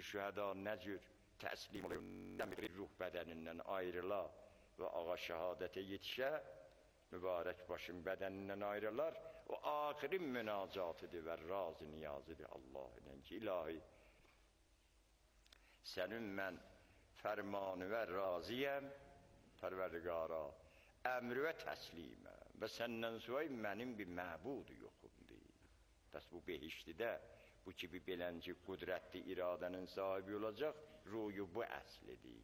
şühəda nə cür təslim olur, ruh bədənindən ayrıla və ağa şəhadətə yetişə, mübarək başın bədənindən ayrılar, o axirin münacatıdır və razı niyazıdır Allah ilə ki, ilahi, sənin mən fərmanı və raziyəm, pərverdigara, əmri və təsliməm və səndən sonra mənim bir məbudu yoxumdur. Bəs bu behiştidə, bu kimi belənci qudrətli iradənin sahibi olacaq, ruyu bu əslidir.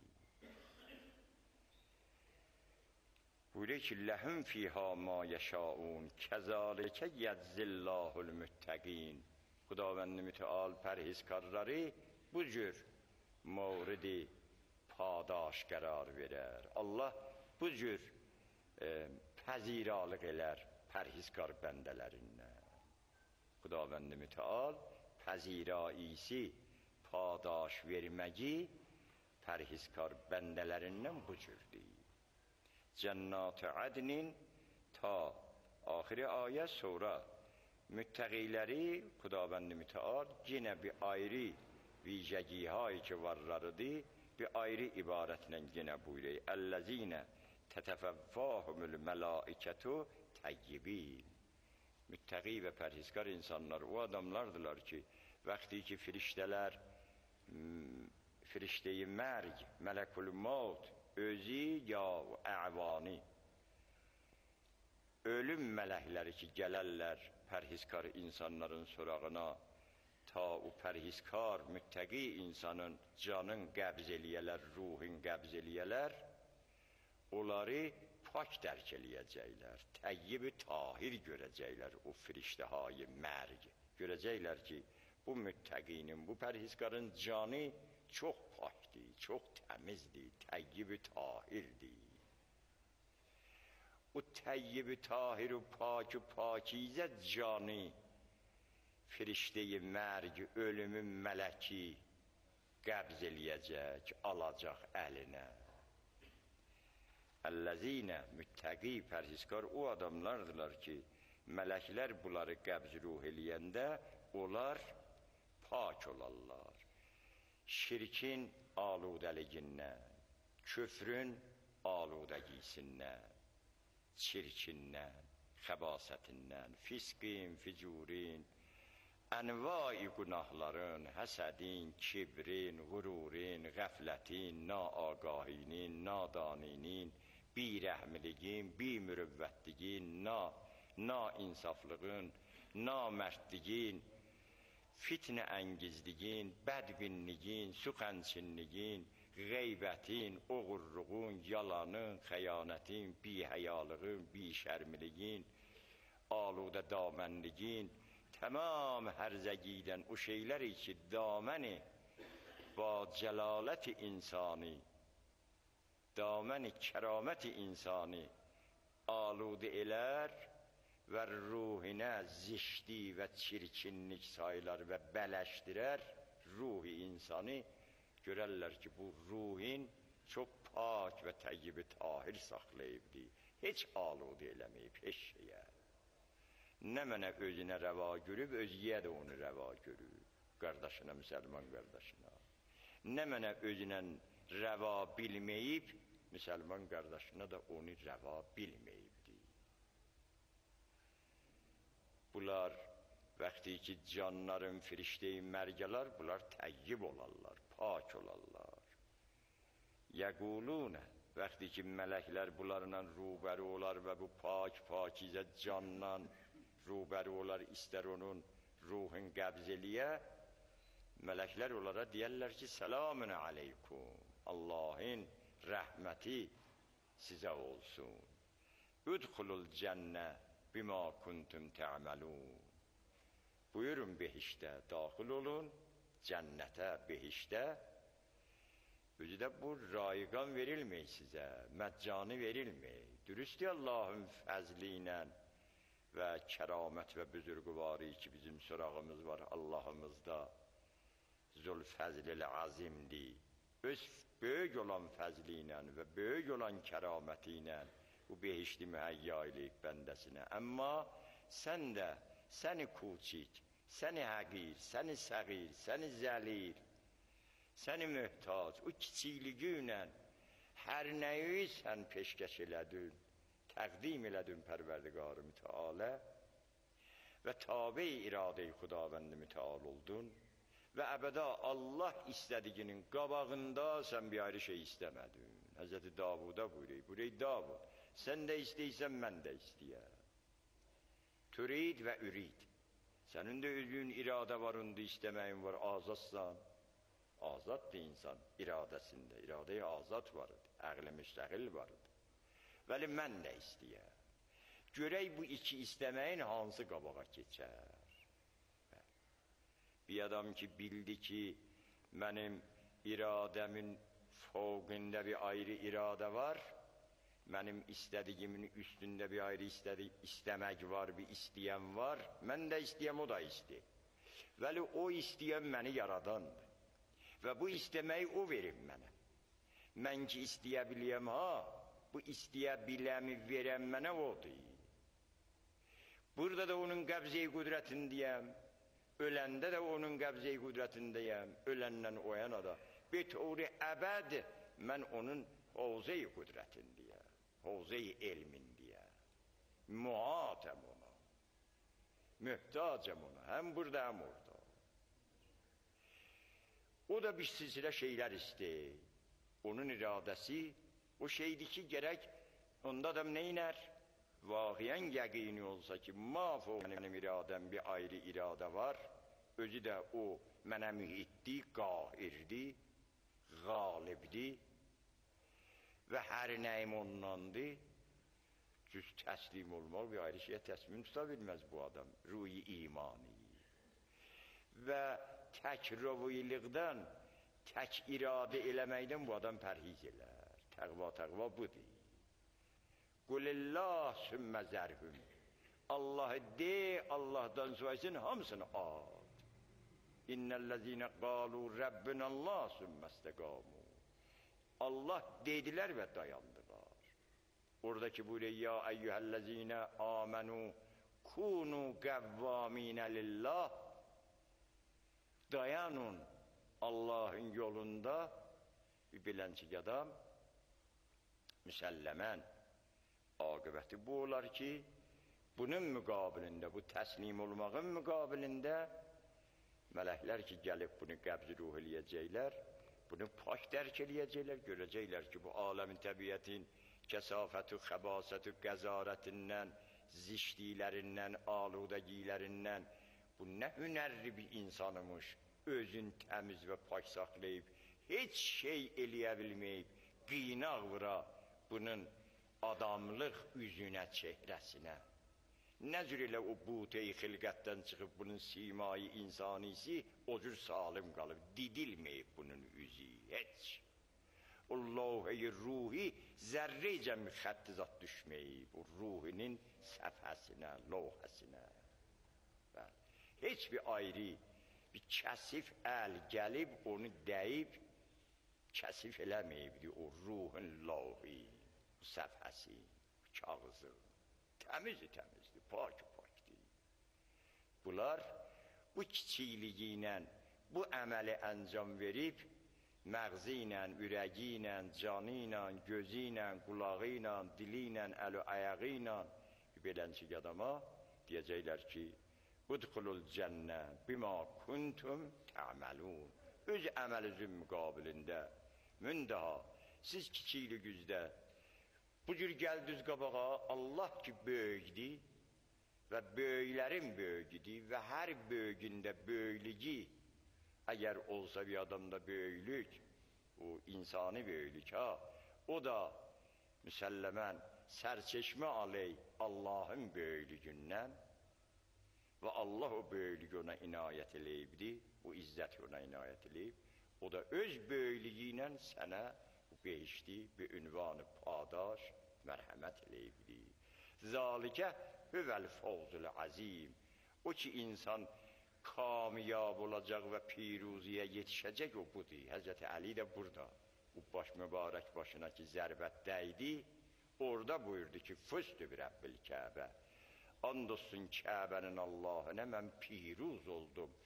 Buyuruyor ki, ləhum fiyha ma yəşaun, kəzalikə yəzzillahul müttəqin. Xudavənd mütəal pərhizkarları bu cür mavrid-i padaş qərar verər. Allah bu cür pəziralıq elər pərhizkar bəndələrindən. Xudavənd mütəal pəziraisi padaş verməyi pərhizkar bəndələrindən bu cürdür. Cənnat-ı ədnin ta axiri ayə sonra müttəqiləri Xudavənd mütəal yenə bir ayrı vicəgihay ki varlarıdır, bir ayrı ibarətlə yenə buyuruyor. Əlləzinə tətəfəvvahumul mələikətu təyyibin. Müttəqi və pərhizkar insanlar o adamlardırlar ki, vaxtı ki firiştələr, firiştəyi mərg, mələkul maut, özü ya əvani, ölüm mələkləri ki gələrlər pərhizkar insanların sorağına, ta o pərhizkar, müttəqi insanın canın qəbz eləyələr, ruhun qəbz eləyələr, onları pak dərk eləyəcəklər, təyyib-i tahir görəcəklər o firiştəhayı mərg. Görəcəklər ki, bu müttəqinin, bu pərhizkarın canı çox pakdir, çox təmizdir, təyyib-i tahirdir. O təyyib-i tahir u pakizə canı firiştəyi mərg, ölümün mələki qəbz eləyəcək, alacaq əlinə. Əlləzinə müttəqi, pərhizkar o adamlardırlar ki, mələklər bunları qəbz ruh eləyəndə, onlar pak olarlar. Şirkin aludəligindən, küfrün aludəgisindən, çirkindən, xəbasətindən, fisqin, ficurin, ənvai günahların, həsədin, kibrin, qururin, qəflətin, naagahinin, nadaninin, birəhmiliyin, bimürüvvətliyin, nainsaflığın, namərdliyin, fitnə əngizliyin, bədbinliyin, suxənçinliyin, qeybətin, oğurluğun, yalanın, xəyanətin, bihəyalığın, bişərmiliyin, aludə damənliyin, tamam hərzəgidən o şeylər ki, daməni ba cəlaləti insani, daməni kəraməti insani aludə elər və ruhinə zişdi və çirkinlik sayılar və bələşdirər ruhi insanı, görərlər ki, bu ruhin çox pak və təyyib-i tahir saxlayıbdır, heç aludə eləməyib, heç şeyə. Nə mənə özünə rəva görüb, özgəyə də onu rəva görüb, qardaşına, müsəlman qardaşına. Nə mənə özünə rəva bilməyib, müsəlman qardaşına da onu rəva bilməyibdir. Bunlar, vaxtı ki, canların firiştəyi mərgələr, bunlar təyyib olarlar, pak olarlar. Yəqulunə, vaxtı ki, mələklər bunlarla rubəri olar və bu pakizə candan rubəri olar, istər onun ruhun qəbz eləyə, mələklər onlara deyərlər ki, səlamün aleykum, Allahın rəhməti sizə olsun. Udxulul cənnə bima kuntum tə'məlun. Buyurun behişdə, daxil olun, cənnətə, behişdə. Özü də bu rayqan verilmey sizə, məccanı verilmey. Dürüstü Allahın fəzli ilə və kəramət və büzürqüvari ki, bizim sorağımız var Allahımızda, zülfəzl-i azimdir. Öz böyük olan fəzli ilə və böyük olan kəraməti ilə bu behişli mühəyya eləyib bəndəsinə. Əmma sən də, səni kuçik, səni həqir, səni səğir, səni zəlir, səni möhtac, o kiçikliyi ilə hər nəyi sən peşkəş elədin, təqdim elədin Pərverdigar-ı Müteala və tabi-i iradə-i Xudavənd-i Müteal oldun və əbəda Allah istədiyinin qabağında sən bir ayrı şey istəmədin. Həzrəti Davuda buyuruyor, Davud, sən də istəyirsən, mən də istəyər. Türid və ürid. Sənin də özün iradə var, onda istəməyin var, azadsan. Azaddır insan iradəsində, iradəyə azad vardır, əqli müstəqil vardır. Vəli mən də istəyər. Görək bu iki istəməyin hansı qabağa keçər? Bir adam ki, bildi ki, mənim iradəmin fövqündə bir ayrı iradə var, mənim istədiyimin üstündə bir ayrı istəmək var, bir istəyən var, mən də istəyəm, o da istəyir. Vəli o istəyən məni yaradandır və bu istəməyi o verir mənə. Mən ki, istəyə biləyəm, bu istəyə biləmi verən mənə odur. Burada da onun qəbz-i qüdrətindəyəm, öləndə də onun qəbz-i qüdrətindəyəm, öləndən o yana da. Betəuri əbəd mən onun hovze-i qüdrətindəyəm, hovze-i elmindəyəm, muhatəm ona, mühtacəm ona, həm burada, həm orada. O da bir silsilə şeylər istəyir. Onun iradəsi o şeydir ki, gərək onda da neynər? Vaqiən yəqini olsa ki, mafo mənim iradəm bir ayrı iradə var, özü də o mənə mühitdir, qahirdir, qalibdir və hər nəyim ondandır. Cüz təslim olmaq bir ayrı şeyə təsmin tuta bilməz bu adam, ruhi imani. Və tək rəviylikdən, tək iradə eləməkdən bu adam pərhiz elər. Təqva budur. Qulillah sümmə zərhüm. Allah'ı de, Allah'dan soysın hamısını ad. İnnellezine qalu Rabbinallah sümmestekamu. Allah dediler ve dayandılar. Oradaki buyuruyor ya eyyühellezine amenu kunu gevvamine lillah. Dayanın Allah'ın yolunda bir bilençik adam müsellemen akıbeti bu olar ki bunun müqabilində, bu təslim olmağın müqabilində mələklər ki gəlib bunu qəbz ruh eləyəcəklər, bunu pak dərk eləyəcəklər, görəcəklər ki bu aləmin təbiətin kəsafəti, xəbasəti, qəzarətindən, zişdilərindən, aludəgilərindən bu nə hünərli bir insanımış, özün təmiz və pak saxlayıb, heç şey eləyə bilməyib, qıynaq vura bunun adamlıq üzünə, çehrəsinə. Nə cür elə o bute-i xilqətdən çıxıb bunun simayı insanisi o cür salim qalıb, didilməyib bunun üzü, heç. O lavh-i ruhi zərrəcə müxəttizat düşməyib, o ruhinin səfhəsinə, lavhəsinə. Heç bir ayrı, bir kəsif əl gəlib, onu dəyib, kəsif eləməyibdi o ruhun lavhi, səfhəsi, kağızı. Təmizdir, pak-pakdir. Bunlar bu kiçikliyi ilə, bu əməli əncam verib, məğzi ilə, ürəyi ilə, canı ilə, gözü ilə, qulağı ilə, dili ilə, əli ayağı ilə belənçik adama deyəcəklər ki, udxulul cənnə bima kuntum tə'məlun. Öz əməlinizin müqabilində, mündəha, siz kiçikliyinizdə bu cür gəldiniz qabağa, Allah ki böyükdir və böyüklərin böyükdir və hər böyükündə böyüklüyü, əgər olsa bir adamda böyüklük, o insani böyüklük, o da müsəlləmən sərçeşmə aley Allahın böyüklüyündən və Allah o böyüklüyü ona inayət eləyibdir, o izzəti ona inayət eləyib, o da öz böyüklüyü ilə sənə behişti, bir ünvanı padaş, mərhəmət eləyibdir. Zalikə hüvəl fawzul azim. O ki insan kamiyab olacaq və piruziyə yetişəcək o budur. Həzrəti Əli də burada. Bu baş mübarək başına ki zərbət dəydi, orada buyurdu ki, füstü bir Rəbbil Kəbə. And olsun Kəbənin Allahına mən piruz oldum.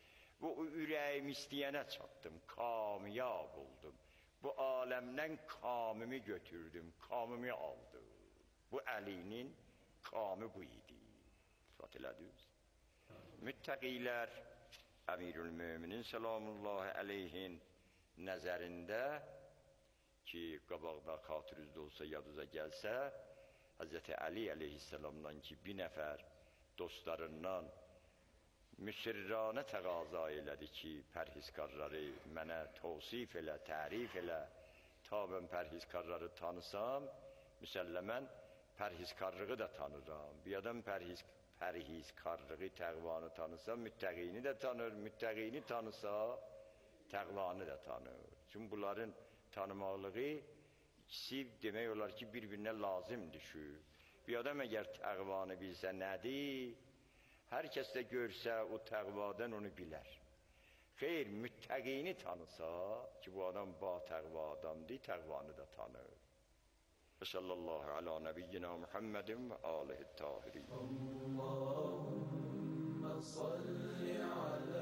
Bu ürəyim istəyənə çatdım, kamyab oldum. Bu aləmdən kamimi götürdüm, kamimi aldım. Bu Əlinin kamı bu idi. İspat elədiniz. Müttəqilər Əmirül-Möminin salamullahi əleyhin nəzərində ki, qabaqda xatirüzdə olsa, yadınıza gəlsə, Hz. Əli əleyhissalamdan ki, bir nəfər dostlarından müsirranə təqaza elədi ki, pərhizkarları mənə tavsif elə, tərif elə, ta mən pərhizkarları tanısam, müsəlləmən pərhizkarlığı da tanıram. Bir adam pərhizkarlığı, təqvanı tanısa, müttəqini də tanır, müttəqini tanısa, təqvanı da tanır. Çünki bunların tanımaqlığı ikisi demək olar ki, bir-birinə lazım düşür. Bir adam əgər təqvanı bilsə nədir, hər kəs də görsə o təqvadan onu bilər. Xeyr, müttəqini tanısa ki, bu adam ba-təqva adamdır, təqvanı da tanır. Və sallallahu ala nəbiyyina Muhammedin və alihi tahirin. Allahümme salli ala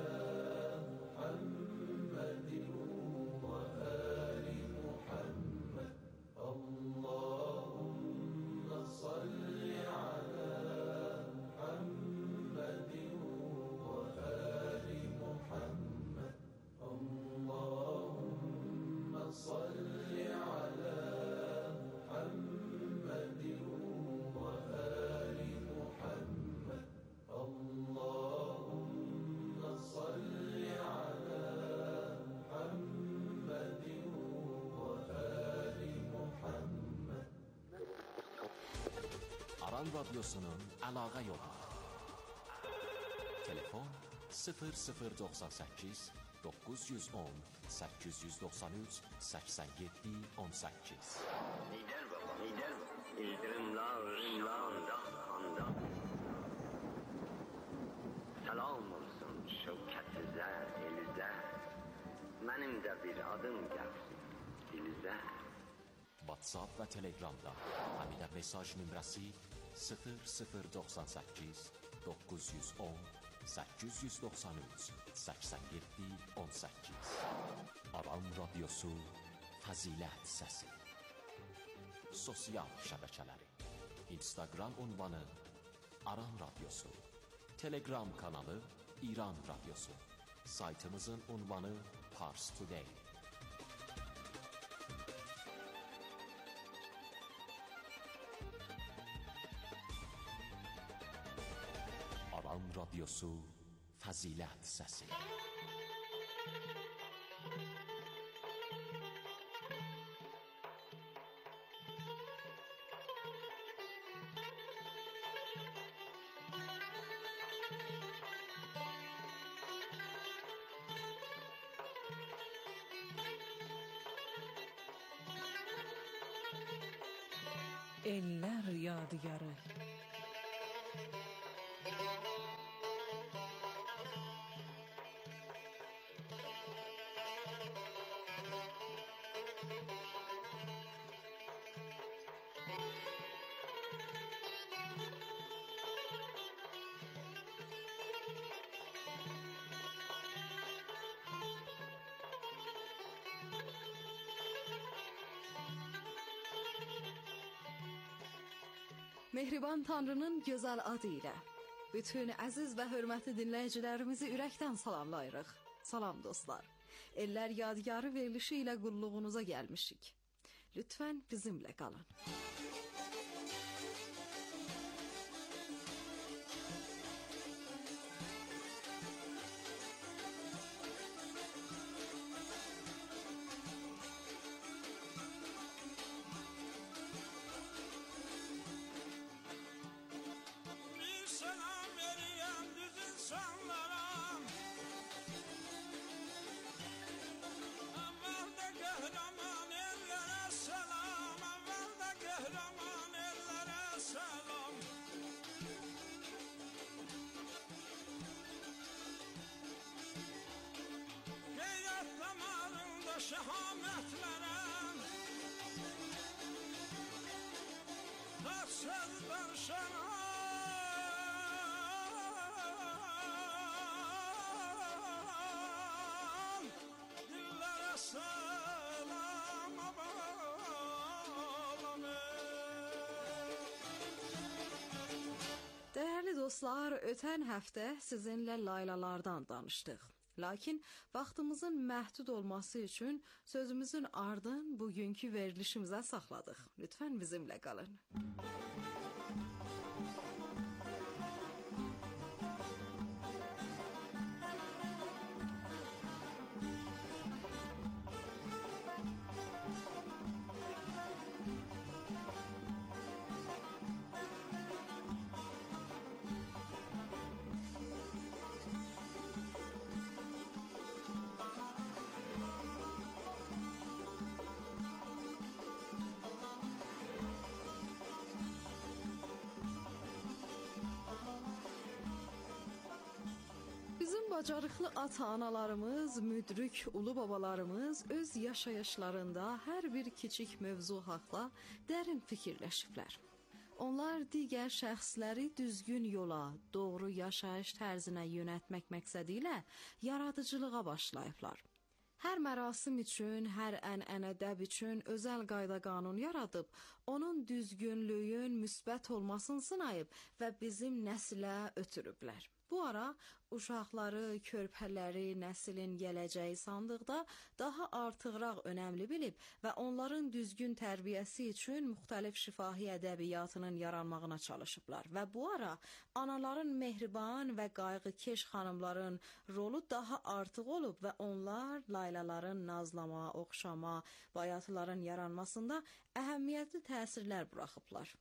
Muhammedin və ali Muhammed. Allahümme salli ala Muhammedin və ali Muhammed. Allahümme salli ala Aran Radyosu'nun əlaqə yolu. Telefon 0098 910 893 87 18. Lider baba, lider baba. İldırımlarında anda. Salam olsun şevkətizə, elizə. Mənim də bir adım gəlsin dilizə. WhatsApp və Telegramda həmidə mesaj nömrəsi 0098 910 893 87 18. Aran Radyosu Fəzilət Səsi. Sosial şəbəkələri: Instagram ünvanı Aran Radyosu, Telegram kanalı İran Radyosu, saytımızın ünvanı Pars Today. Aran Radyosu Fəzilət Səsi. Eller yadigarı. Mehriban Tanrının gözəl adı ilə bütün əziz və hörmətli dinləyicilərimizi ürəkdən salamlayırıq. Salam dostlar. Eller yadigarı verilişi ilə qulluğunuza gəlmişik. Lütfən bizimlə qalın. Şehamet veren Taksızdan şehamet Dostlar, ötən həftə sizinlə laylalardan danışdıq. Lakin vaxtımızın məhdud olması üçün sözümüzün ardın bugünkü verilişimizə saxladıq. Lütfən bizimlə qalın. Bizim bacarıqlı ata-analarımız, müdrik ulu babalarımız öz yaşayışlarında hər bir kiçik mövzu haqla dərin fikirləşiblər. Onlar digər şəxsləri düzgün yola, doğru yaşayış tərzinə yönəltmək məqsədi ilə yaradıcılığa başlayıblar. Hər mərasim üçün, hər ənənədəb üçün özəl qayda qanun yaradıb, onun düzgünlüyün müsbət olmasını sınayıb və bizim nəsilə ötürüblər. Bu ara uşaqları, körpələri, nəslin gələcəyi sandıqda daha artıqraq önəmli bilib və onların düzgün tərbiyəsi üçün müxtəlif şifahi ədəbiyyatının yaranmağına çalışıblar. Və bu ara anaların mehriban və qayğıkeş xanımların rolu daha artıq olub və onlar laylaların nazlama, oxşama, bayatıların yaranmasında əhəmiyyətli təsirlər buraxıblar.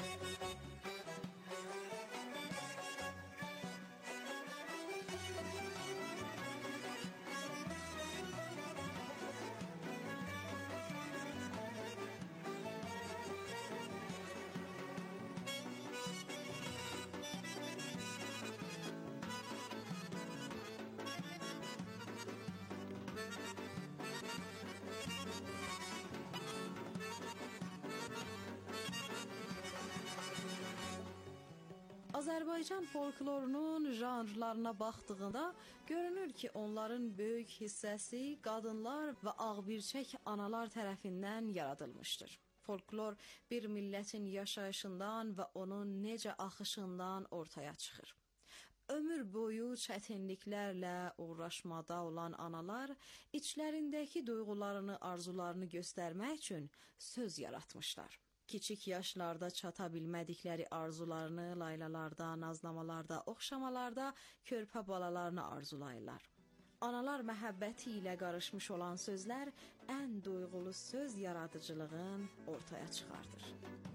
Azərbaycan folklorunun janrlarına baxdığında görünür ki, onların böyük hissəsi qadınlar və ağbirçək analar tərəfindən yaradılmışdır. Folklor bir millətin yaşayışından və onun necə axışından ortaya çıxır. Ömür boyu çətinliklərlə uğraşmada olan analar içlərindəki duyğularını, arzularını göstərmək üçün söz yaratmışlar. Kiçik yaşlarda çata bilmədikləri arzularını laylalarda, nazlamalarda, oxşamalarda körpə balalarını arzulayırlar. Analar məhəbbəti ilə qarışmış olan sözlər ən duyğulu söz yaradıcılığın ortaya çıxardır.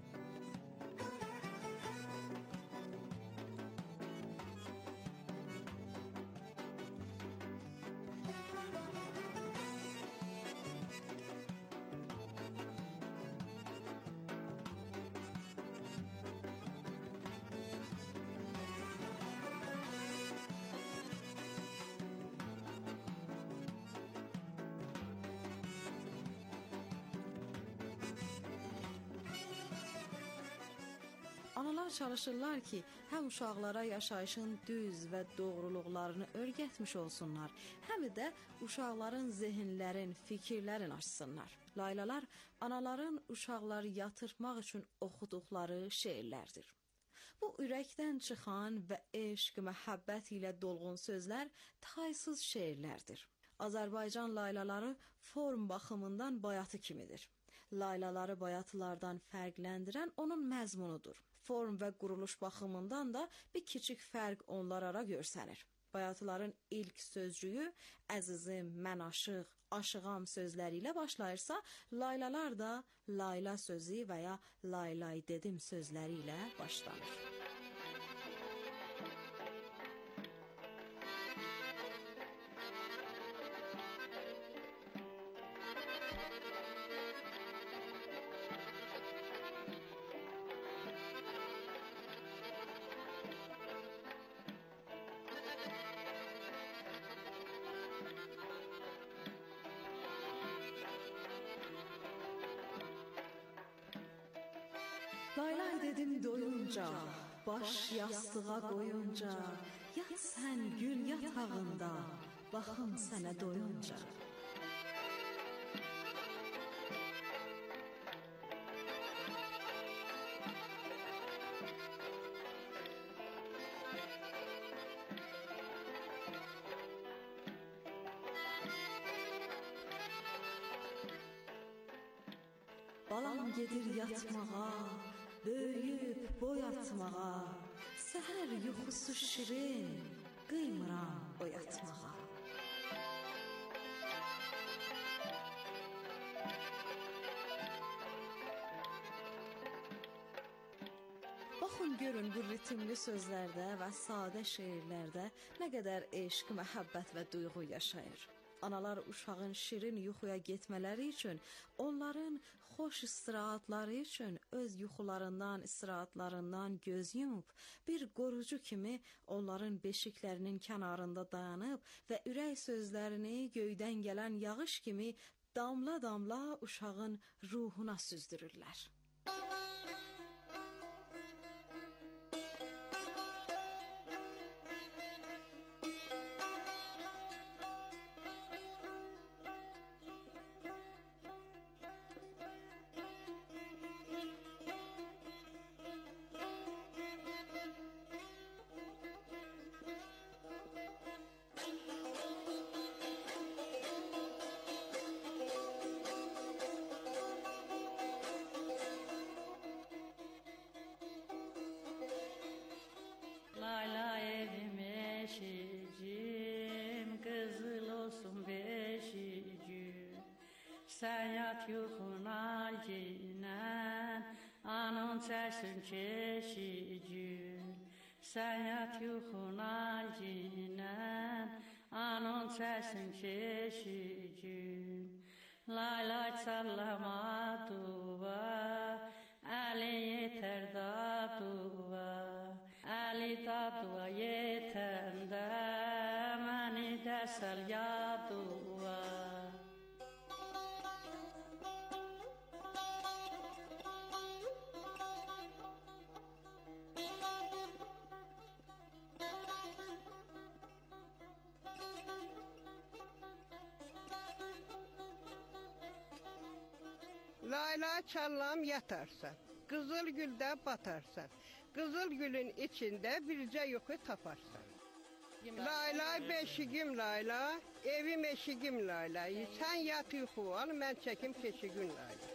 Analar çalışırlar ki, həm uşaqlara yaşayışın düz və doğruluqlarını öyrətmiş olsunlar, həm də uşaqların zehinlərin, fikirlərin açsınlar. Laylalar, anaların uşaqları yatırmaq üçün oxuduqları şeirlərdir. Bu ürəkdən çıxan və eşq, məhəbbət ilə dolğun sözlər taysız şeirlərdir. Azərbaycan laylaları form baxımından bayatı kimidir. Laylaları bayatılardan fərqləndirən onun məzmunudur. Form və quruluş baxımından da bir kiçik fərq onlar ara görsənir. Bayatıların ilk sözcüyü əzizim, mən aşıq, aşığam sözləri ilə başlayırsa, laylalar da layla sözü və ya laylay dedim sözləri ilə başlanır. Laylay dedim doyunca, baş yastığa qoyunca, yat sən gül yatağında, baxım sənə doyunca. balam gedir yatmağa, böyüyüb boy atmağa, səhər yuxusu şirin, qıymıram oyatmağa. Baxın görün bu ritmli sözlərdə və sadə şeirlərdə nə qədər eşq, məhəbbət və duyğu yaşayır. Analar uşağın şirin yuxuya getmələri üçün, onların xoş istirahatları üçün öz yuxularından, istirahatlarından göz yumub, bir qorucu kimi onların beşiklərinin kənarında dayanıb və ürək sözlərini göydən gələn yağış kimi damla-damla uşağın ruhuna süzdürürlər. Layla evim eşicim, kızıl olsun beşicim. Sen yat yuxuna giyinən, anın çəksin keşicim. Sen yat yuxuna giyinən, anın çəksin keşicim. Laylay çallama duva, əlin yetər daduva. Əli daduva yetəndə, məni də sal yaduva. Layla çallam yatarsan, qızıl güldə batarsan, qızıl gülün içində bircə yuxu taparsan. Layla beşigim layla, evim eşigim layla, sən yat yuxu al, mən çəkim keşigün layla.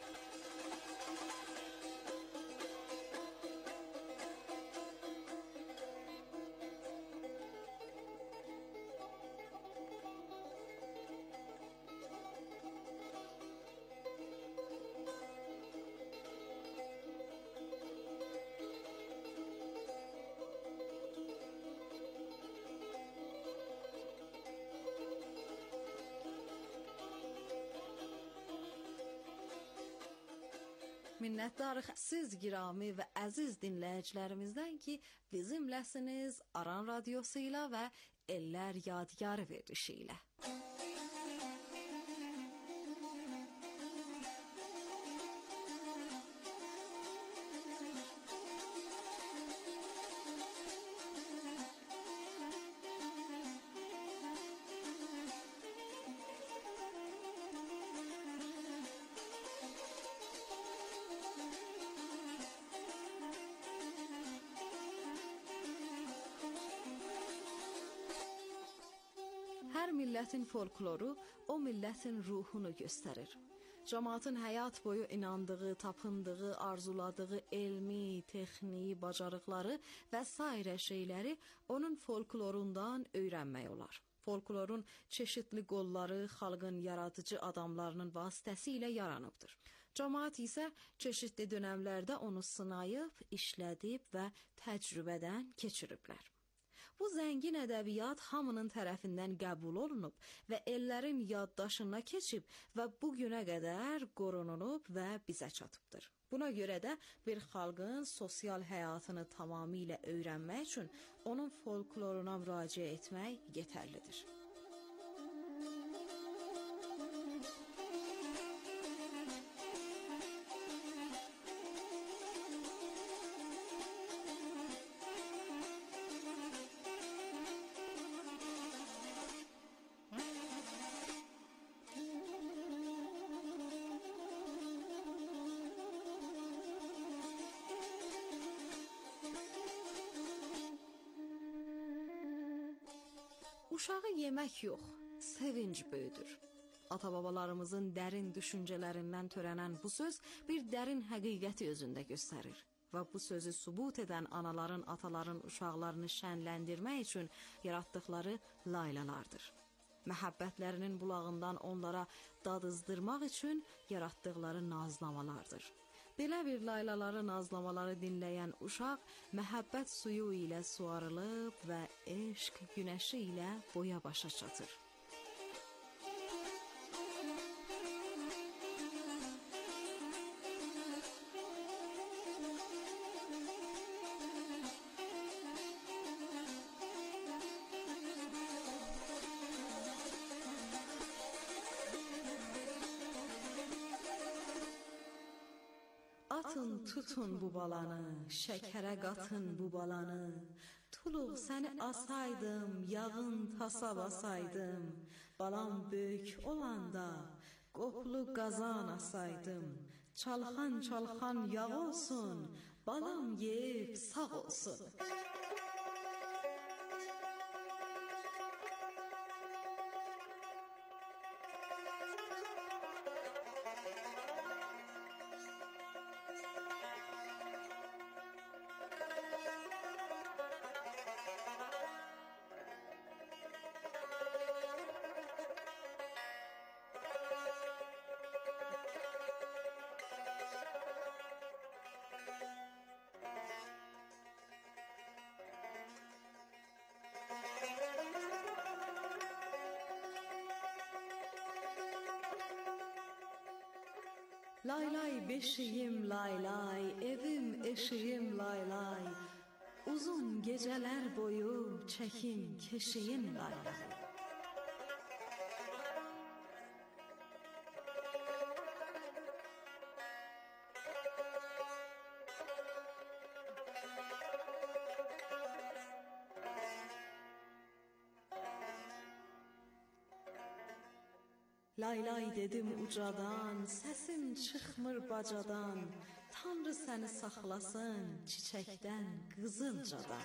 Minnətdarıq siz girami və əziz dinləyicilərimizdən ki, bizimləsiniz Aran Radiosu ilə və Ellər Yadigarı verilişi ilə. Hər millətin folkloru o millətin ruhunu göstərir. Cəmaatın həyat boyu inandığı, tapındığı, arzuladığı elmi, texniki, bacarıqları və sairə şeyləri onun folklorundan öyrənmək olar. Folklorun çeşitli qolları xalqın yaradıcı adamlarının vasitəsilə yaranıbdır. Cəmaat isə çeşitli dönəmlərdə onu sınayıb, işlədib və təcrübədən keçiriblər. Bu zəngin ədəbiyyat hamının tərəfindən qəbul olunub və ellərin yaddaşına keçib və bu günə qədər qorunulub və bizə çatıbdır. Buna görə də bir xalqın sosial həyatını tamamilə öyrənmək üçün onun folkloruna müraciət etmək yetərlidir. Uşağı yemək yox, sevinc böyüdür. Ata-babalarımızın dərin düşüncələrindən törənən bu söz bir dərin həqiqəti özündə göstərir. Və bu sözü sübut edən anaların, ataların uşaqlarını şənləndirmək üçün yaratdıkları laylalardır. Məhəbbətlərinin bulağından onlara dadızdırmaq üçün yaratdıkları nazlamalardır. Belə bir laylaları, nazlamaları dinləyən uşaq məhəbbət suyu ilə suarılıb və eşq günəşi ilə boya başa çatır. Atın tutun bu balanı, şəkərə qatın bu balanı. Tuluq səni asaydım, yağın tasa basaydım. Balam böyük olanda, qoplu qazan asaydım. Çalxan çalxan yağ olsun, balam yeyib sağ olsun. Lay lay beşiyim lay lay, evim eşiğim lay lay. Uzun geceler boyu çekim keşiğim lay lay. Lay lay dedim ucadan, sesim çıkmır bacadan. Tanrı seni saxlasın çiçekten, qızılcadan.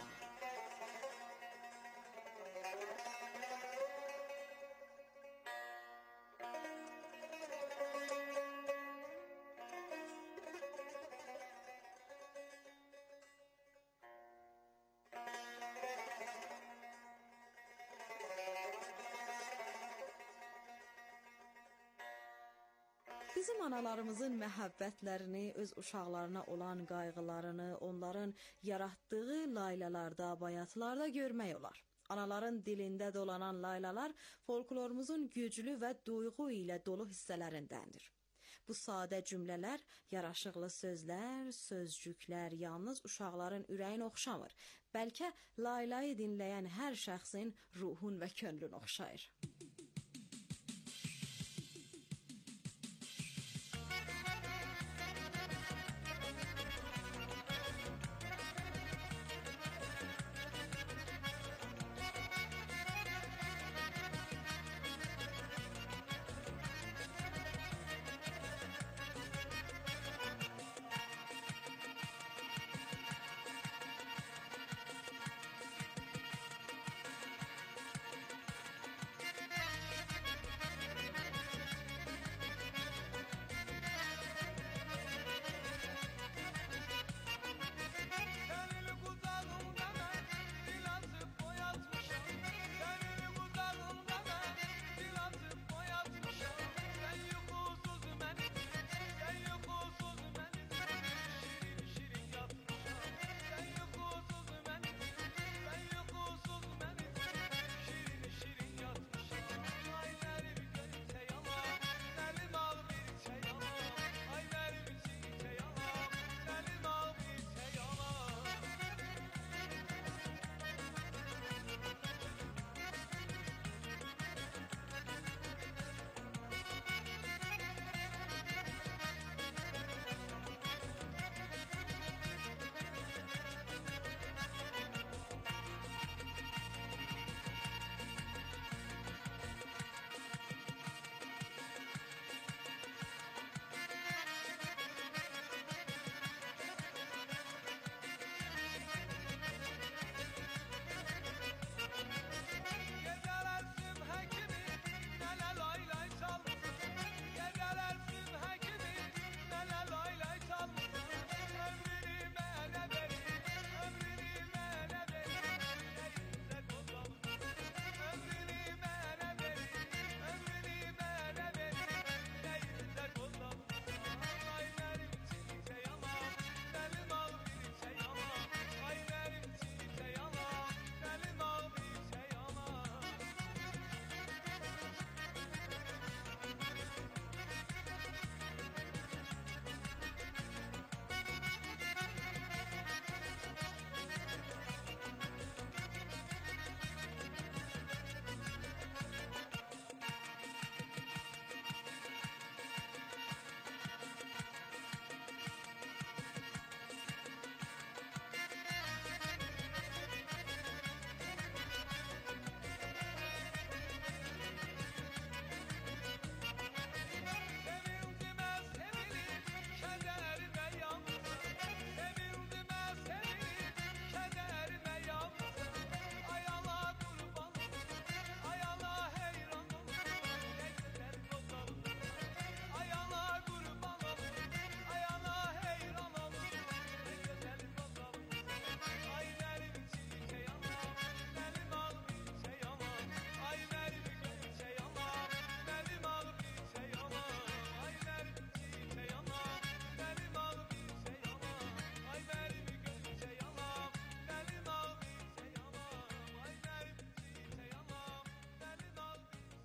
Bizim analarımızın məhəbbətlərini, öz uşaqlarına olan qayğılarını, onların yaratdığı laylalarda, bayatlarda görmək olar. Anaların dilində dolanan laylalar folklorumuzun güclü və duyğu ilə dolu hissələrindəndir. Bu sadə cümlələr, yaraşıqlı sözlər, sözcüklər yalnız uşaqların ürəyin oxşamır. Bəlkə laylayı dinləyən hər şəxsin ruhun və könlün oxşayır.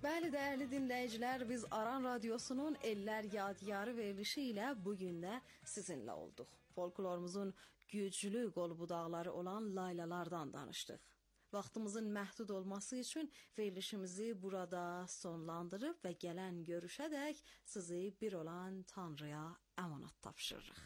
Bəli, dəyərli dinləyicilər, biz Aran Radiosunun Ellər Yadigarı verilişi ilə bugün də sizinlə olduq. Folklorumuzun güclü qol-budaqları olan laylalardan danışdıq. Vaxtımızın məhdud olması üçün verilişimizi burada sonlandırıb və gələn görüşədək sizi bir olan Tanrıya əmanət tapşırırıq.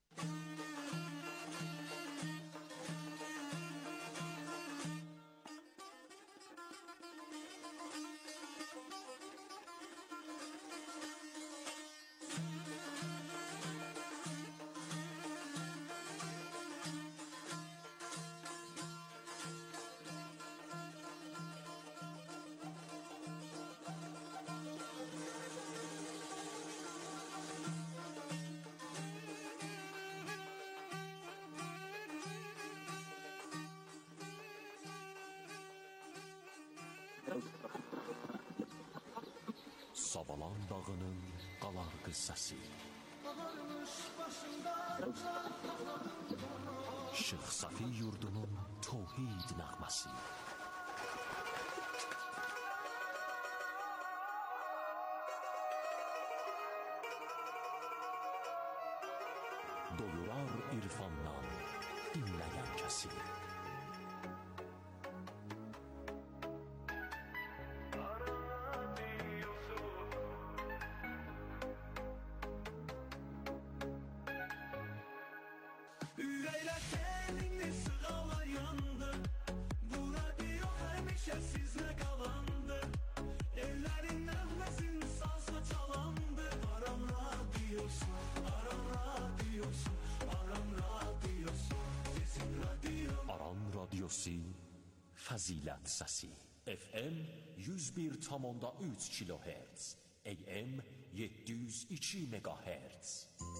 Savalan dağının qalar qıssası, Şıx Safi yurdunun tohid nəğməsi, doyurar irfandan dinləyən kəsi. Fəzilət səsi FM 101,3 kHz AM 702 MHz.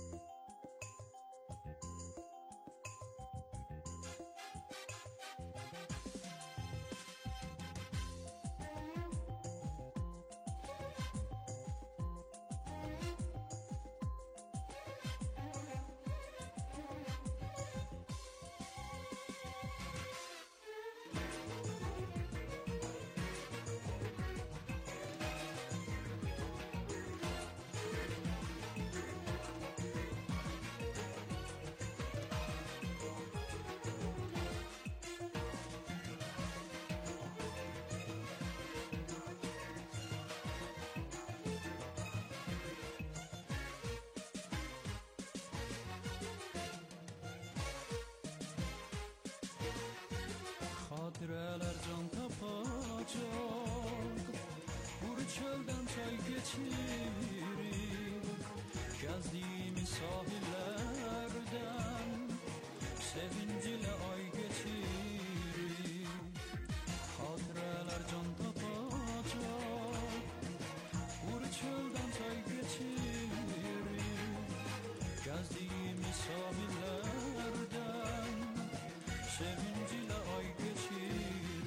Xatirələr can tapacaq, quru çöldən çay keçirir, gəzdiyimiz sahillərdən sevincilə ay geçirir. Xatirələr can tapacaq, quru çöldən çay geçirir, gəzdiyimiz sahillərdən sevincilə ay geçirir.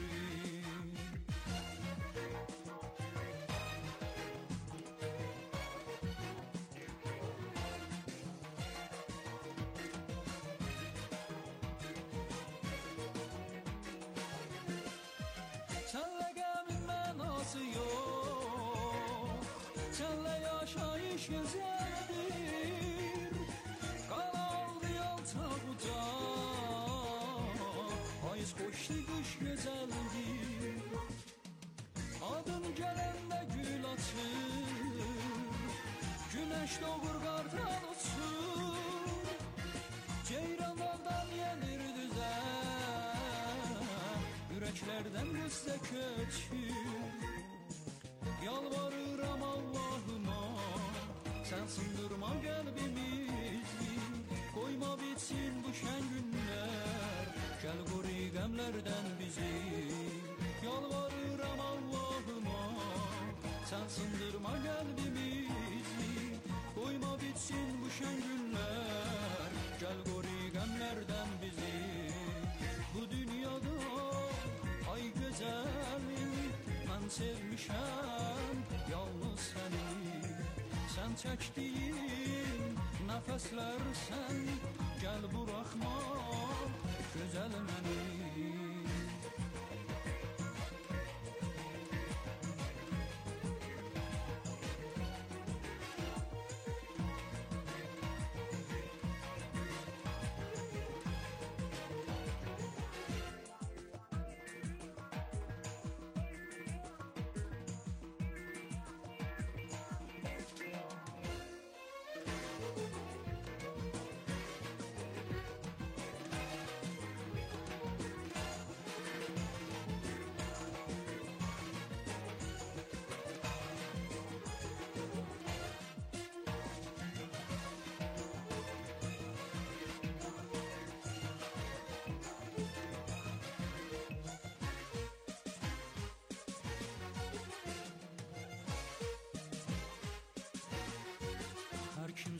Senle gəmin mənası yox, senle yaşayış güzeldir, qalaldı yol çabucaq, payız qoşdu qış gözəldir. Adın gələndə gül açır, güneş doğur qartal uçur, ceyranlardan yenir düzən, ürəklərdən qüssə köçür. Yalvarıram Allah'ıma, sen sındırma qəlbimizi, qoyma bitsin bu şən günlər, gəl qoru qəmlərdən bizi. Yalvarıram Allah'ıma, sen sındırma qəlbimizi, qoyma bitsin bu şən günlər, gəl qoru qəmlərdən bizi. Bu dünyada ay gözəlim, mən sevmişəm yalnız səni, sən çəkdiyin nəfəslər sən, gəl buraxma gözəl məni.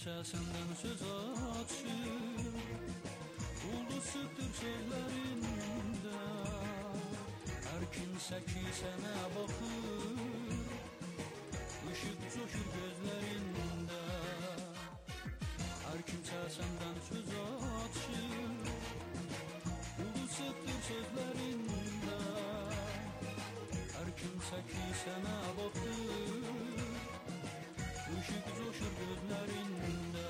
kimsə səndən söz açır, ulduzdur sözlərində. Hər kimsə ki sənə baxır, ışıq coşur gözlərində. Hər kimsə səndən söz açır, ulduzdur sözlərində. Hər kimsə ki sənə baxır, ışıq coşur gözlərində.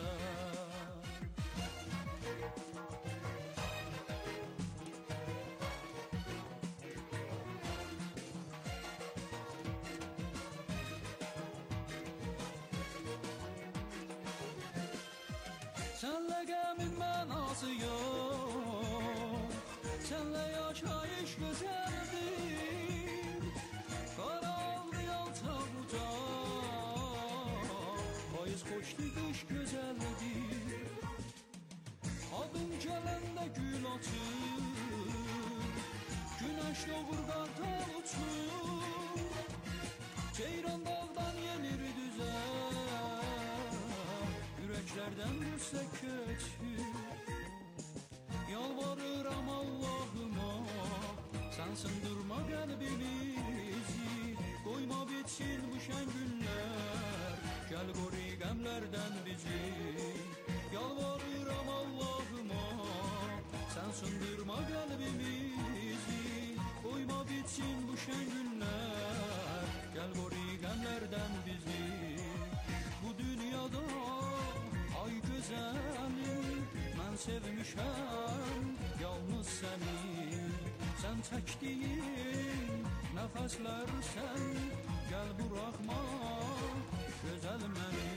Sənlə qəmin mənası yox, sənlə yaşayış gözəldir. Qaraldı yalçaq ucaq, payız xoşdur, qış gözəldir. Adın gələndə gül açır, günəş doğur, qartal uçur. Ceyran dağdan yenir düzər, ürəklərdən qüssə keçir. Yalvarıram Allahıma, sən sındırma qəlbimizi. Qoyma bitsin bu şən günlər, gəl qoru qəmlərdən bizi. Yalvarıram Allahıma, sən sındırma qəlbimizi. Qoyma bitsin bu şən günlər, gəl qoru qəmlərdən bizi. Bu dünyada ay gözəlim, mən sevmişəm yalnız səni. Sən çəkdiyin nəfəslərsən, gəl buraxma gözəl məni.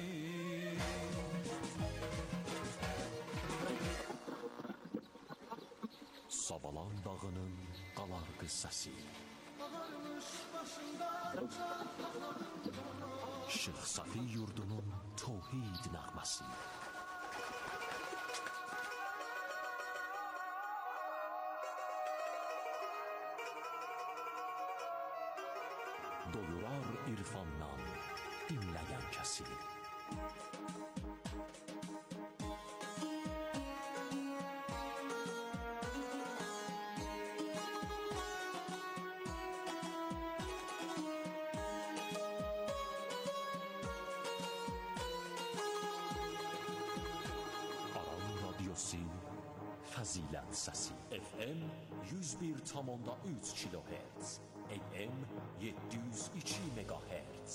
Savalan dağının qalar qıssası, Şeyx Safi yurdunun tövhid nəğməsi. Doyurar irfandan dinləyən kəsi. Fəzilət səsi FM 101,3 kHz, AM 702 MHz.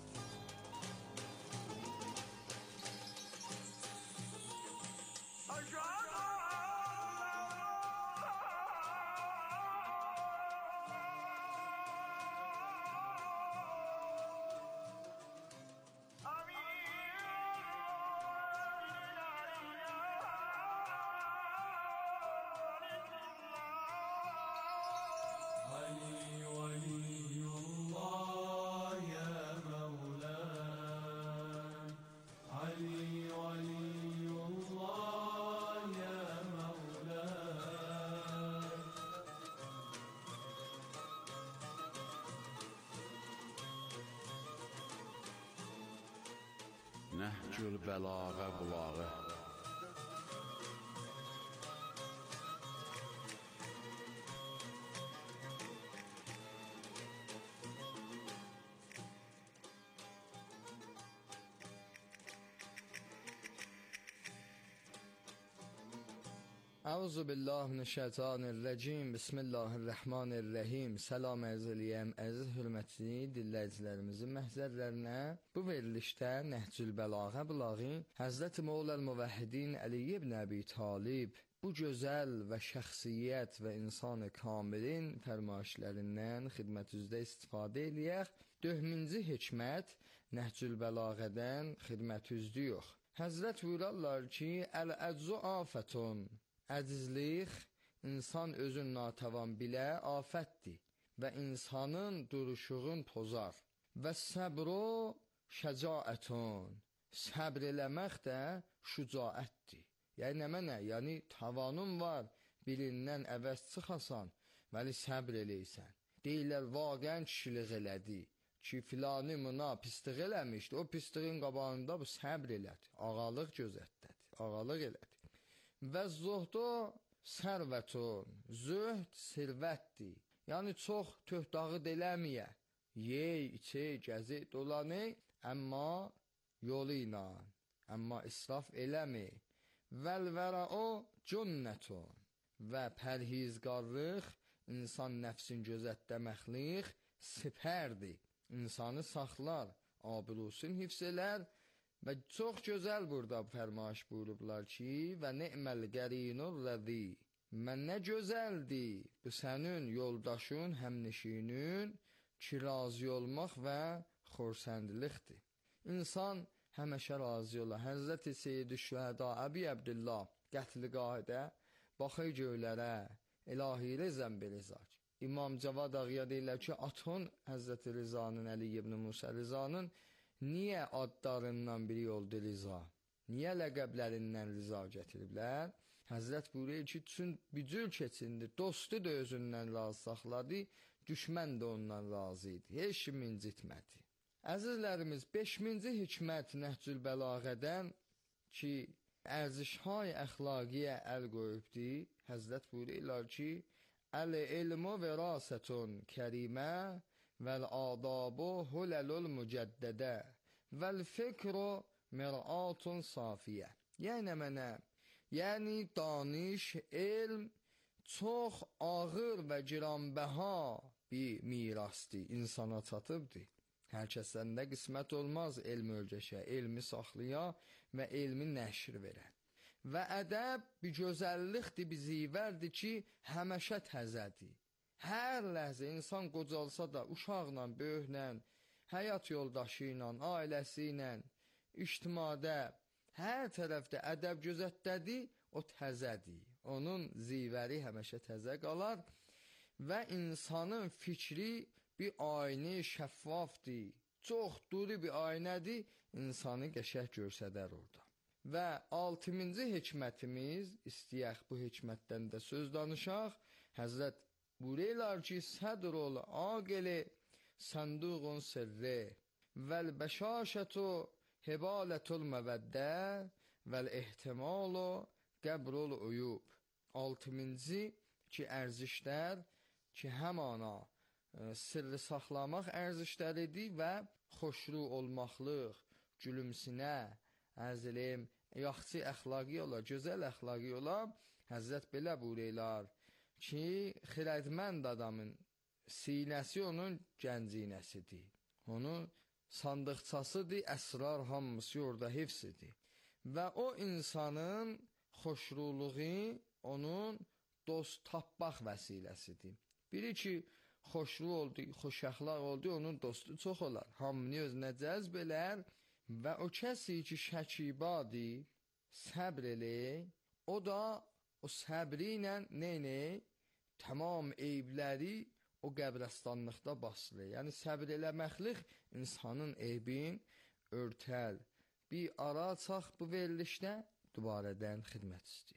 Nəhcül bəlağa bulağı. Əuzu billah minəşşeytanirracim. Bismillahirrahmanirrahim. Salam ərz eləyəm əziz hörmətli dinləyicilərimizin məhzərlərinə. Bu verilişdə Nəhcül Bəlağa bulağı Həzrəti Mövləl Müvəhhidin Əli ibn Əbi Talib bu gözəl və şəxsiyyət və insan-ı kamilin fərmayişlərindən xidmətinizdə istifadə eləyək. 4-cü hikmət Nəhcül Bəlağədən xidmətinizdə. Həzrət buyurarlar ki, əl-əczu afətun. Əcizlik insan özün natəvan bilə afətdir və insanın duruşuğun pozar. Və səbru şəcaətun. Səbr eləmək də şücaətdir. Yəni nə mənə? Yəni tavanın var, birindən əvəz çıxasan, vəli səbr eləysən. Deyirlər, vaqən kişilik elədi. ki filanı buna pislik eləmişdi, o pisliğin qabağında bu səbr elədi, ağalıq gözətdədir, ağalıq elədi. Və zuhdu sərvətun, zühd sirvətdir. Yəni çox töhdağı eləməyə, yey, içey, gəzi, dolanı, amma yolu ilə, amma israf eləmi. Vəlvərə o cünnətun və pərhizgarlıq, insan nəfsin gözətləməklik sipərdir. İnsanı saxlar, abilusun hifz elər və çox gözəl burada fərmaş buyurublar ki, və ni'məl qərinur rəzi. Mən nə gözəldir bu sənin yoldaşın, həmnişinin ki, razı olmaq və xorsəndlikdir. İnsan həməşə razı ola. Həzrəti Seyyid-i Şühəda Əbi Əbdillah qətliqahidə baxır göylərə, ilahi rızəm bilizar. İmam Cavad Ağaya deyirlər ki, atın Həzrəti Rizanın, Əli ibn Musa Rizanın niyə adlarından biri oldu Riza? Niyə ləqəblərindən Riza gətiriblər? Həzrət buyuruyor ki, çün bücür keçindi, dostu da özündən razı saxladı, düşmən də ondan razı idi, heç kim incitmədi. Əzizlərimiz, 5-ci hikmət Nəhcül Bəlağədən ki, ərzişhay əxlaqiyə əl qoyubdur, Həzrət buyuruyorlar ki, Əl-ilmu verasetun kərimə vəl-adabu huləlul mücəddədə vəl-fikru mir'atun safiyə. Yəni mənə, yəni danış, elm çox ağır və giranbəha bir mirasdır, insana çatıbdır. Hər kəsəndə qismət olmaz elm ölçəşə, elmi saxlaya və elmi nəşr verən. Və ədəb bir gözəllikdir, bir zivərdir ki, həməşə təzədir. Hər ləhzə insan qocalsa da, uşaqla, böyüklə, həyat yoldaşı ilə, ailəsi ilə, ictimada, hər tərəfdə ədəb gözətdədir, o təzədir. Onun zivəri həməşə təzə qalar və insanın fikri bir aynı şəffafdır, çox duru bir aynədir, insanı qəşəng görsədər orada. Və 6-cı hikmətimiz, istəyək bu hikmətdən də söz danışaq, Həzrət buyururlar ki, sədrul aqili sanduqun sirri vəl-bəşaşətu hibalətul məvəddə vəl-ehtimalu qəbrul uyub. 6-cı ki, ərzişlər ki, həmana sirri saxlamaq ərzişləridir və xoşru olmaqlıq, gülümsinə, əziləm, yaxşı əxlaqi ola, gözəl əxlaqi ola, Həzrət belə buyururlar ki, xirədmənd adamın sinəsi onun gəncinəsidir. Onun sandıqçasıdır, əsrar hamısı orada hifzidir. Və o insanın xoşruluğu onun dost tapmaq vəsiləsidir. Biri ki, xoşru oldu, xoş əxlaq oldu, onun dostu çox olar. Hamını özünə cəzb elər və o kəsi ki, şəkibadır, səbr eləyir, o da o səbri ilə neynir? Tamam eybləri o qəbrəstanlıqda basılır. Yəni, səbr eləməklik insanın eybin örtəl. Bir ara açaq bu verilişdə, dubarədən xidmət istəyir.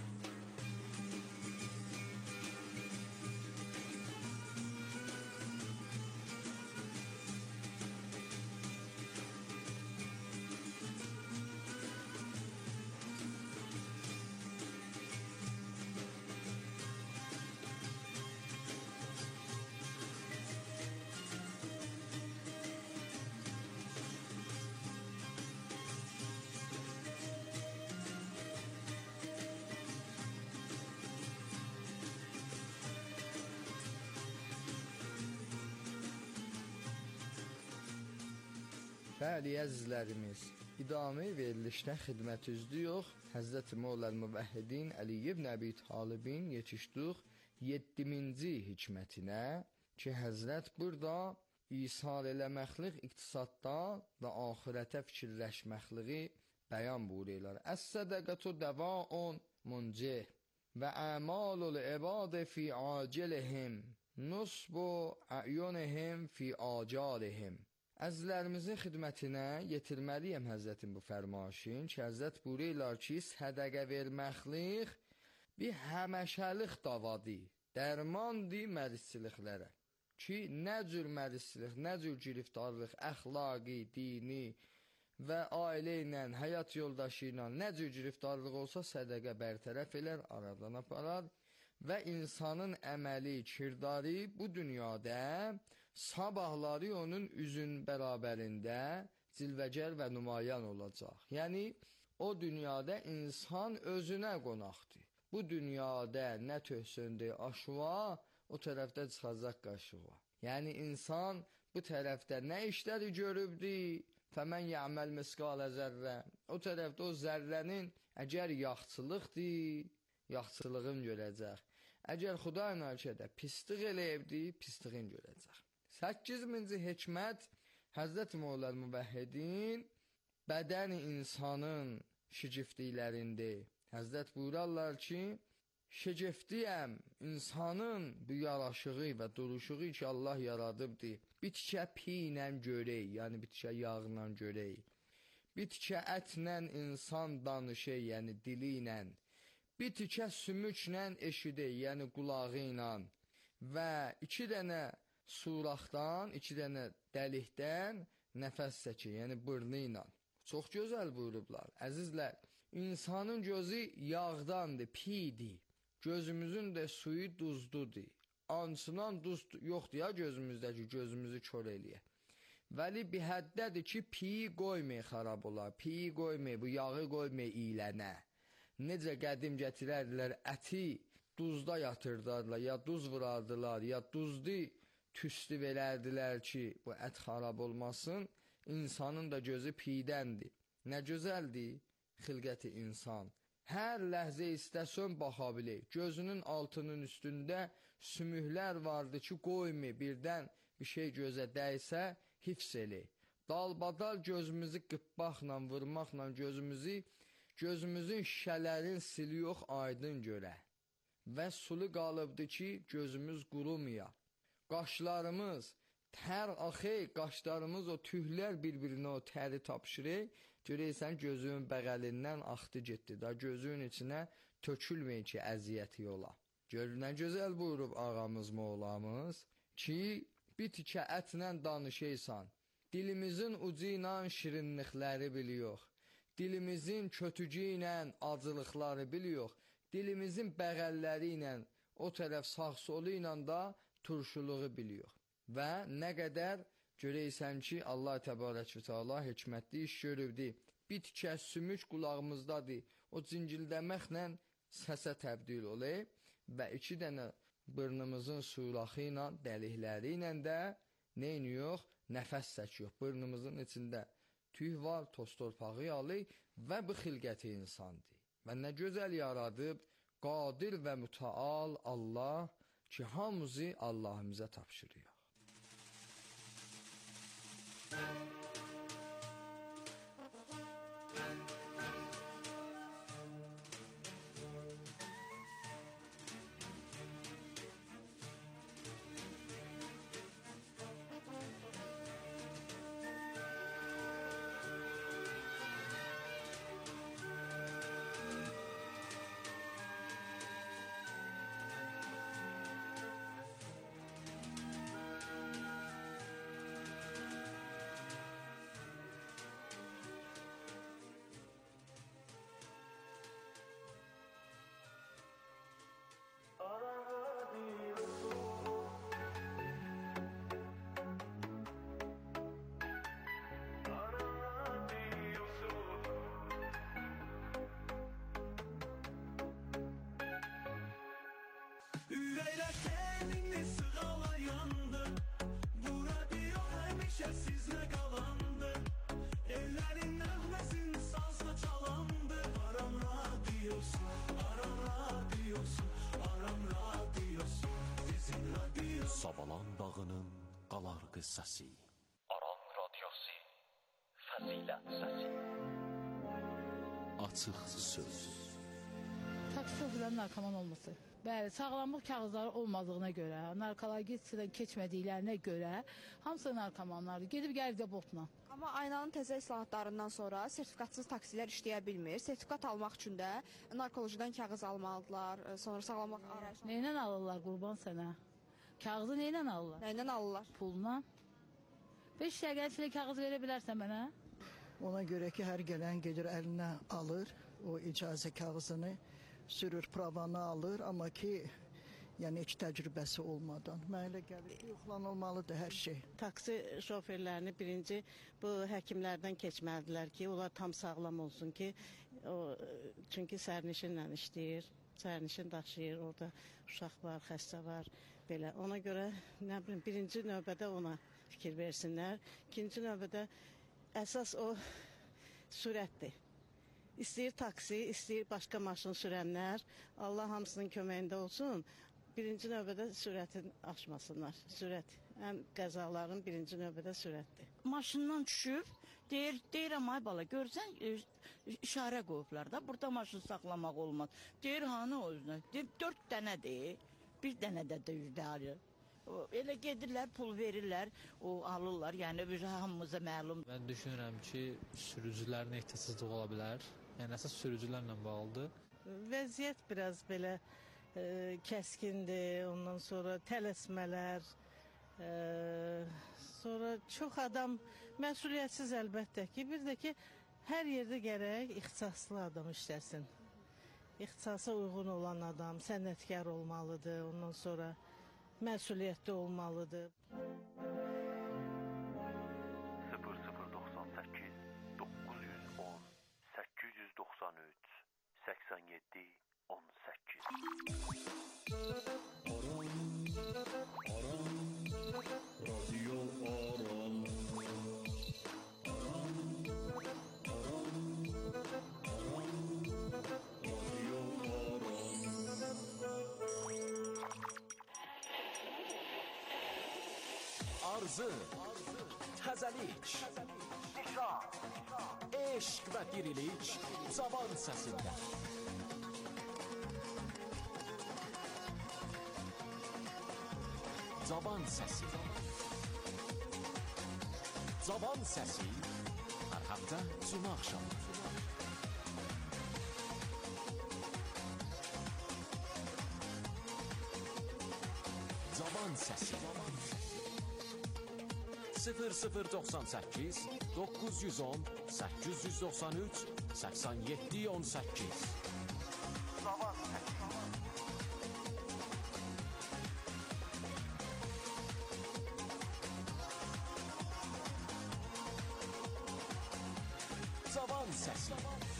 Bəli, əzizlərimiz, idami verilişdən xidmət üzlüyük. Həzrəti Mövləl Müvəhhidin Əli ibn Əbi Talibin yetişdik 7-ci hikmətinə ki, Həzrət burada isar eləməklik iqtisadda və axirətə fikirləşməkliği bəyan buyururlar. Əs-sədəqətu dəvaun muncih və əmalul ibadə fi acilihim nusbu əyunihim fi acarihim. Əzizlərimizin xidmətinə yetirməliyəm Həzrətin bu fərmaşın ki, Həzrət buyururlar ki, sədəqə verməklik bir həməşəlik davadır, dərmandır mərizçiliklərə. ki, nə cür mərislik, nə cür giriftarlıq, əxlaqi, dini və ailə ilə, həyat yoldaşı ilə nə cür giriftarlıq olsa sədəqə bərtərəf elər, aradan aparar və insanın əməli, kirdarı bu dünyada sabahları onun üzün bərabərində cilvəcər və nümayan olacaq. Yəni, o dünyada insan özünə qonaqdır. Bu dünyada nə töhsündür aşva, o tərəfdə çıxacaq qaşığa. Yəni, insan bu tərəfdə nə işləri görübdür, fəmən yəməl misqalə zərrə. O tərəfdə o zərrənin əgər yaxçılıqdır, yaxçılığın görəcək. Əgər Xudayın ölkədə pislik eləyibdir, pisliğin görəcək. 8-ci hikmət Həzrət Mövləl Müvəhhidin bədən insanın şigifliklərində. Həzrət buyurarlar ki, şigifliyəm insanın bu yaraşığı və duruşuğu ki Allah yaradıbdır. Bitkə piylə görək, yəni bitkə yağla görək. Bitkə ətlə insan danışır, yəni dili ilə. Bitkə sümüklə eşidək, yəni qulağı ilə. Və 2 dənə suraqdan, 2 dənə dəlikdən nəfəs çəkir, yəni burnu ilə. Çox gözəl buyurublar. Əzizlər, insanın gözü yağdandır, pidir. Gözümüzün də suyu duzdudur. Ansınan duz yoxdur ya gözümüzdəki, gözümüzü kör eləyək. Vəli bir həddədir ki, piyi qoymayı xarab olar, piyi qoymayı, bu yağı qoymayı iyilənə. Necə qədim gətirərdilər, əti duzda yatırdarlar, ya duz vurardılar, ya duzlu tüstü verərdilər ki, bu ət xarab olmasın, insanın da gözü piydəndir. Nə gözəldir xilqəti insan. Hər ləhzə istəsən baxa bilir. Gözünün altının üstündə sümüklər vardı ki, qoyma birdən bir şey gözə dəysə, hifz elə. Dalbadal gözümüzü qıppaqla, vurmaqla gözümüzün şişələrin sili yox, aydın görə. Və sulu qalıbdır ki, gözümüz qurumaya. Qaşlarımız tər axı, qaşlarımız o tühlər bir-birinə o təri tapşırır. Görəysən gözünün bəğəlindən axdı getdi da, gözünün içinə tökülməyin ki, əziyyəti yola. Gör, nə gözəl buyurub ağamız, Mövlamız ki, bitkə ətlə danışıysan, dilimizin ucu ilə şirinlikləri biliyor, dilimizin kötücü ilə acılıqları biliyor, dilimizin bəğəlləri ilə o tərəf sağ solu ilə da turşuluğu biliyor. Və nə qədər görəysən ki, Allah Təbarək və Teala hikmətli iş görübdür. Bitkə, sümük qulağımızdadır. O cingildəməklə səsə təbdil olur və 2 dənə burnumuzun suraxı ilə, dəlikləri ilə də neyniyor? Nəfəs çəkiyor. Burnumuzun içində tüy var, toz torpağı alır və bu xilqəti insandır. Və nə gözəl yaradıb, qadir və mütəal Allah ki, hamımızı Allahımıza tapşırıyor. Ürəklər səninlə sığalayandı, bu radio həmişə sizlə qalandı. Ellərin nəğməsin sazla çalandı. Aram radiosu, aram radiosu, aram radiosu, bizim radiosu. Savalan dağının qalar qıssası. Aran radiosu, fəzilət səsi. Açıq söz. Taksiyonların narkoman olması. Bəli, sağlamlıq kağızları olmadığına görə, narkologiyasından keçmədiklərinə görə hamısı narkomanlardır. Gedib gəldə botla. Amma aynanın təzə islahatlarından sonra sertifikatsız taksilər işləyə bilmir. Sertifikat almaq üçün də narkolojidən kağız almalıdırlar, sonra sağlamlıq arayışları. Neylə alırlar qurban sənə? Kağızı neyle alırlar? Nəylə alırlar? Pulla. 5 dəqiqə içində kağız verə bilərsən mənə? Ona görə ki, hər gələn gedir əlinə alır, o icazə kağızını sürür, pravanı alır, amma ki, yəni heç təcrübəsi olmadan. Mənə elə gəlir ki, yoxlanılmalıdır hər şey. Taksi şoferlərini birinci bu həkimlərdən keçməlidirlər ki, onlar tam sağlam olsun ki, çünki sərnişinlə işləyir, sərnişin daşıyır, orada uşaq var, xəstə var, belə. Ona görə, nə bilim, birinci növbədə ona fikir versinlər. İkinci növbədə əsas o sürətdir. İstəyir taksi, istəyir başqa maşın sürənlər, Allah hamısının köməyində olsun. Birinci növbədə sürətin aşmasınlar. Sürət, ən qəzaların birinci növbədə sürətdir. Maşından düşüb, deyirəm ay bala, görsən işarə qoyublar da, burada maşın saxlamaq olmaz. Deyir, hanı o özünə? Deyir, 4 dənədir, bir dənə də deyir. Elə gedirlər, pul verirlər, o alırlar, yəni hamımıza məlum. Mən düşünürəm ki, sürücülərin ehtiyatsızlığı ola bilər. Yəni əsas sürücülərlə bağlıdır. Vəziyyət biraz belə kəskindir, ondan sonra tələsmələr, sonra çox adam məsuliyyətsiz əlbəttə ki, bir də ki, hər yerdə gərək ixtisaslı adam işləsin. İxtisasa uyğun olan adam, sənətkar olmalıdır, ondan sonra məsuliyyətli olmalıdır. 0098 910 893 87 18 Radyo Aran Arzı, təzəlik, eşq və dirilik Cavan səsində. Cavan səsi. Cavan səsi hər həftə cümə axşamı. Cavan səsi. 0098 910 893 87 18 Cavan səsi. Cavan səsi.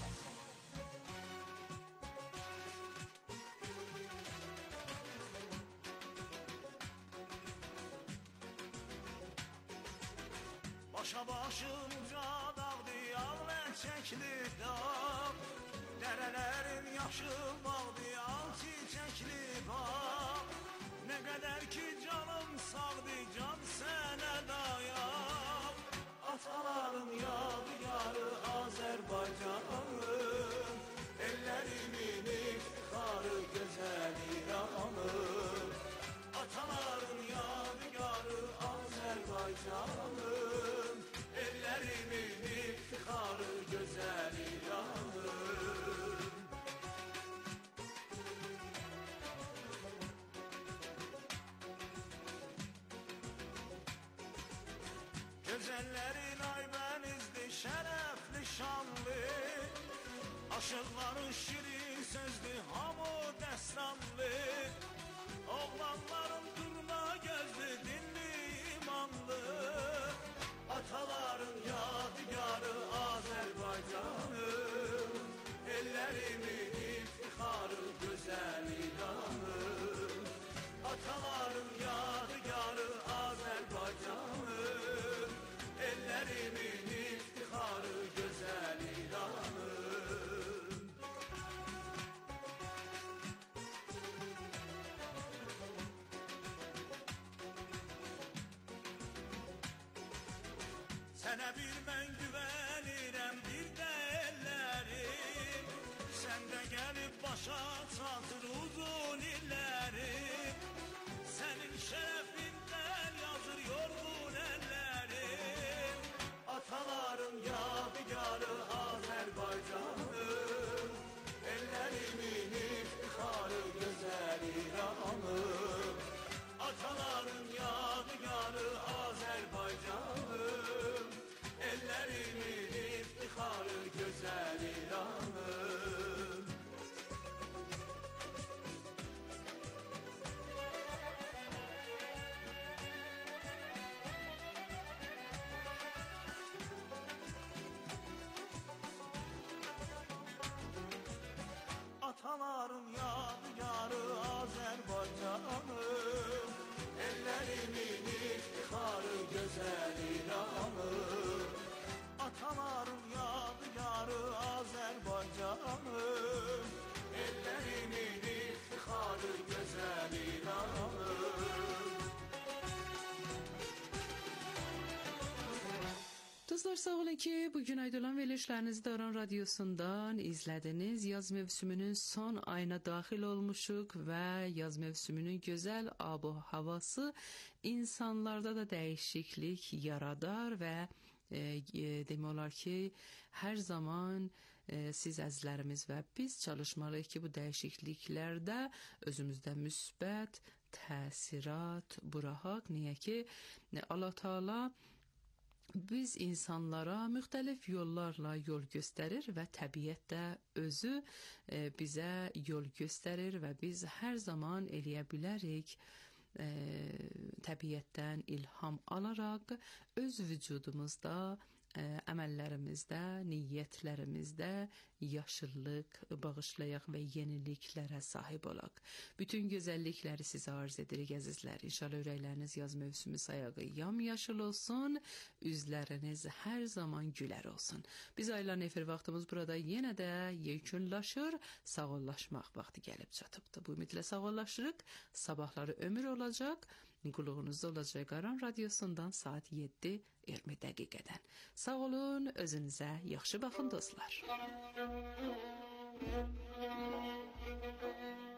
Başa başımca dağdı yağlar çəkli dağ Dərələrin yaşıl bağdı al çiçəkli bağ Nə qədər ki canım sağdı can sənə dayaq Ataların yadigarı Azərbaycanım Ellerimin iftixarı gözəl İranım Ataların yadigarı Azərbaycanım Ellerimin iftixarı gözəl İranım Gözəllərin aybənizdir şərəfli şanlı Aşıqları şirin sözdü hamı dəstanlı Oğlanların durma gözlü dinli imanlı Ataların yadigarı Azərbaycanım Ellerimin iftixarı gözəl İranım Ataların yadigarı Azərbaycanım Ellerimin iftixarı gözəl İranım Sənə bir mən güvənirəm, bir də ellərim Səndə gəlib başa çatır uzun illərim Sənin şərəfindən yazır yorğun əllərim Ataların yadigarı Azərbaycanım Ellerimin iftixarı gözəl İranım Ataların İranım, ellerimin iftiharı güzel İranım. Dostlar sağ olun ki bugün aydolan verilişlerinizi Daran Radyosu'ndan izlediniz. Yaz mevsiminin son ayına dahil olmuşuk ve yaz mevsiminin güzel abo havası insanlarda da değişiklik yaradar ve demək olar ki her zaman siz əzizlərimiz və biz çalışmalıyıq ki bu dəyişikliklərdə özümüzdə müsbət təsirat buraxaq. Niyə ki Allah Teala biz insanlara müxtəlif yollarla yol göstərir və təbiət də özü bizə yol göstərir və biz hər zaman eləyə bilərik təbiətdən ilham alaraq öz vücudumuzda, əməllərimizdə, niyyətlərimizdə yaşıllıq bağışlayaq və yeniliklərə sahib olaq. Bütün gözəllikləri sizə arz edirik əzizlər. İnşallah ürəkləriniz yaz mövsümü sayağı yamyaşıl olsun, üzləriniz hər zaman gülər olsun. Biz ayların efir vaxtımız burada yenə də yekunlaşır, sağollaşmaq vaxtı gəlib çatıbdır. Bu ümidlə sağollaşırıq, sabahları ömür olacaq. Qulluğunuzda olacaq Qaran Radyosu'ndan saat 7:20 dəqiqədən. Sağ olun, özünüzə yaxşı baxın dostlar.